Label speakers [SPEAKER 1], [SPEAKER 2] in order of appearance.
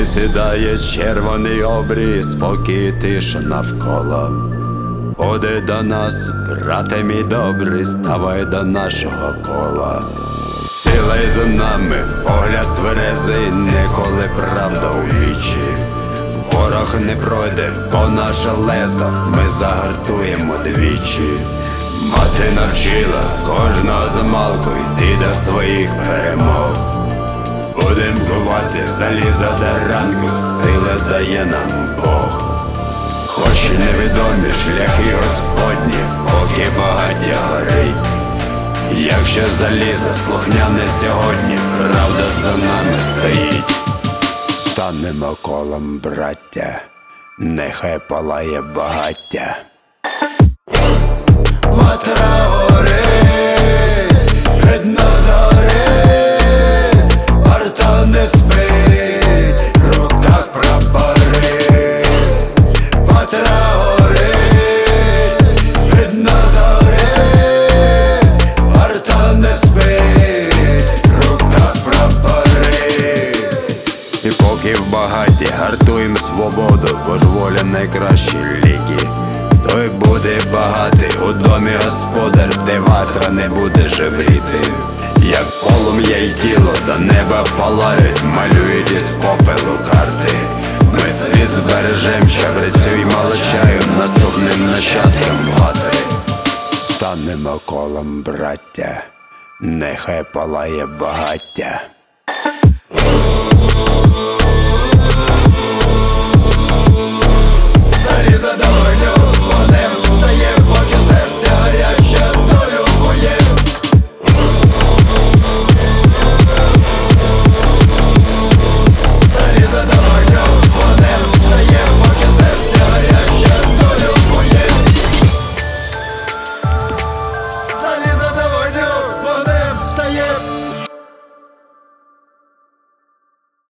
[SPEAKER 1] Сідає червоний обрій, спокій, тиша навколо. Ходи до нас, брате мій добрий, ставай до нашого кола. Сила й за нами, погляд тверезий, ніколи правда у вічі. Ворог не пройде, по наше лезо ми загартуємо двічі. Мати навчила кожного замалку йти до своїх перемог. Будем кувати заліза до ранку, сили дає нам Бог. Хоч і невідомі шляхи Господні, поки багаття горить. Якщо залізо слухняне сьогодні, правда за нами стоїть. Станемо колом, браття, нехай палає багаття. Ватра горить, видно зорить, варта не спить, в руках прапори. Ватра горить, видно зорить, варта не спить, в руках прапори. І поки в багаті гартуємо свободу, бо ж воля найкращі ліки. Той буде багатий у домі господар, де ватра не буде жевріти. Як полум'я й тіло до неба палають, малюють із попелу карти. Ми світ збережем, чабрецю й молочаю, наступним нащадкам ватри. Станемо колом, браття, нехай палає багаття.